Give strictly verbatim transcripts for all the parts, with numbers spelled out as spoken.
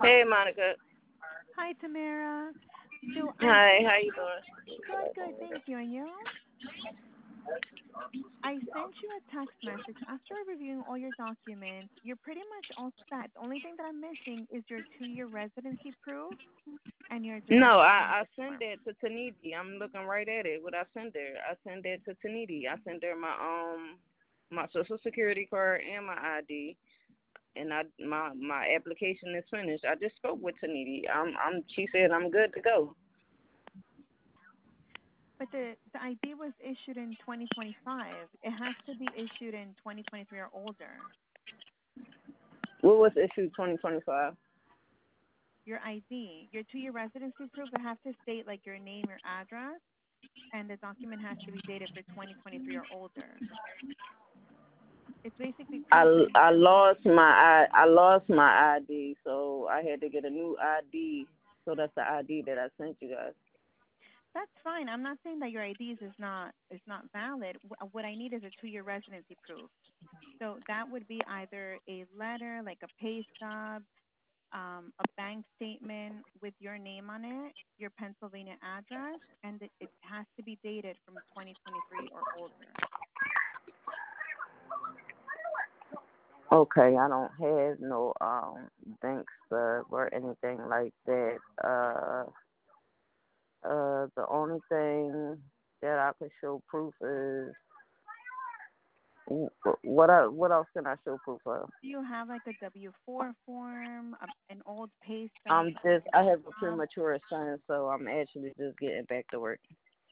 Hey, Monica. Hi, Tamara. So I Hi, sent how you doing? good, good, thank you. And you? I sent you a text message after reviewing all your documents. You're pretty much all set. The only thing that I'm missing is your two-year residency proof and your direct No, I, I deposit sent form. that to Taniti. I'm looking right at it. What I sent her? I sent that to Taniti. I sent her my um my social security card and my I D. And I my my application is finished. I just spoke with Taniti. I'm I'm she said I'm good to go. But the the I D was issued in twenty twenty-five. It has to be issued in twenty twenty-three or older. What was issue twenty twenty-five? Your I D, your two-year residency proof, would have to state like your name, your address, and the document has to be dated for twenty twenty-three or older. It's basically proof I, that you I have lived lost here. my I, I lost my I D, so I had to get a new I D. So that's the I D that I sent you guys. That's fine. I'm not saying that your I D is not is not valid. Wh- What I need is a two-year residency proof. So that would be either a letter, like a pay stub, um, a bank statement with your name on it, your Pennsylvania address, and it, it has to be dated from twenty twenty-three or older. Okay, I don't have no um bank stub or anything like that. Uh, uh, the only thing that I could show proof is wh- what I what else can I show proof of? Do you have like a W four form, a, an old pay stub I'm from just your I have a job? premature son, so I'm actually just getting back to work.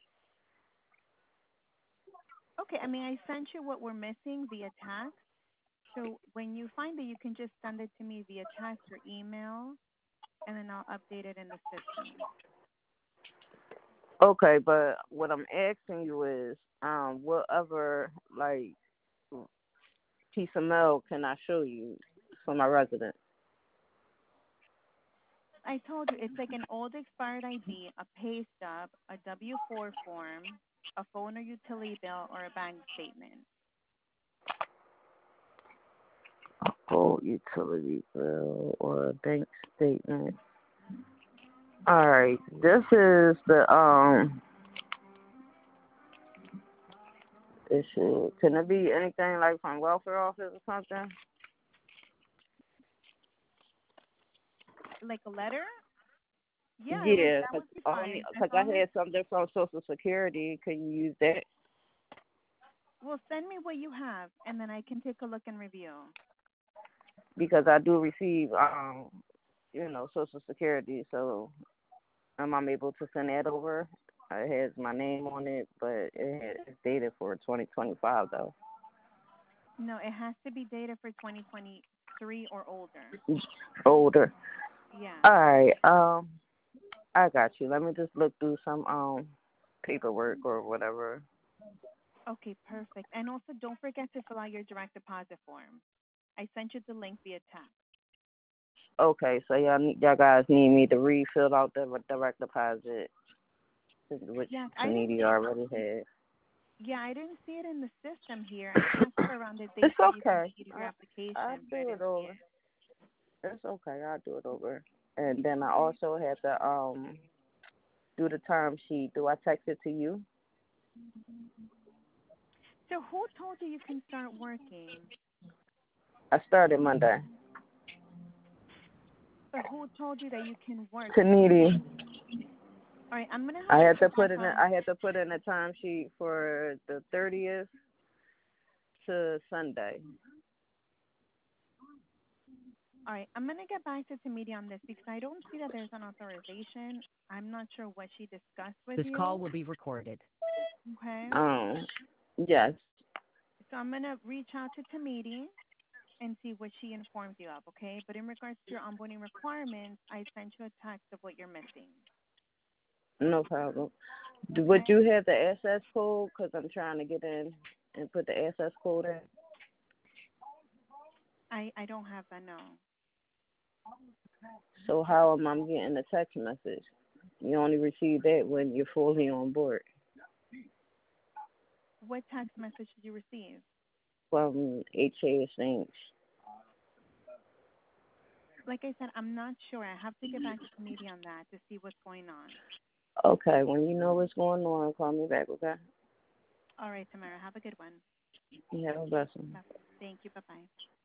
Okay, I mean, I sent you what we're missing via text. So when you find it, you can just send it to me via text or email, and then I'll update it in the system. Okay, but what I'm asking you is, um, what other like piece of mail can I show you for my residence? I told you it's like an old expired I D, a pay stub, a W four form, a phone or utility bill, or a bank statement. Full utility bill or a bank statement. All right, this is the um issue. Can it be anything like from welfare office or something? Like a letter? Yeah, it would. Yeah, That cause would be only fine as cause I long as. had something from Social Security. Can you use that? Well, send me what you have, and then I can take a look and review. Because I do receive um you know Social Security, so um, I'm able to send that over. It has my name on it, but it it's dated for twenty twenty-five though. No, it has to be dated for twenty twenty-three or older. Older. Yeah. All right. Um, I got you. Let me just look through some um paperwork or whatever. Okay, perfect. And also, don't forget to fill out your direct deposit form. I sent you the link via text. Okay, so y'all need, y'all guys need me to refill out the direct deposit, which Yeah, I didn't. Taniti already had. Yeah, I didn't see it in the system here. I asked for around the It's date that you okay. completed your I I'll application, but I do it didn't see over. it. It's okay. I'll do it over. And then I Okay. also had to um do the term sheet. Do I text it to you? So who told you you can start working? I started Monday. But who told you that you can work? Because you. Taniti. All right, I'm gonna have I to had to check put in a, on. I had to put in a time sheet for the thirtieth to Sunday. All right, I'm gonna get back to Tamidi on this because I don't see that there's an authorization. I'm not sure what she discussed with This call you. will be recorded. Okay. Um, yes. So I'm gonna reach out to Tamidi and see what she informs you of. Okay. But in regards to your onboarding requirements, I sent you a text of what you're missing. No problem. Do- Would Okay. you have the access code? Because I'm trying to get in and put the access code in. I I don't have that. No. So how am I getting the text message? You only receive that when you're fully on board What text message did you receive? from H A Exchange. like I said, I'm not sure. I have to get back to committee on that to see what's going on. Okay, when you know what's going on, call me back, okay? All right, Tamara. Have a good one. You have a blessing. Bye. Thank you. Bye bye.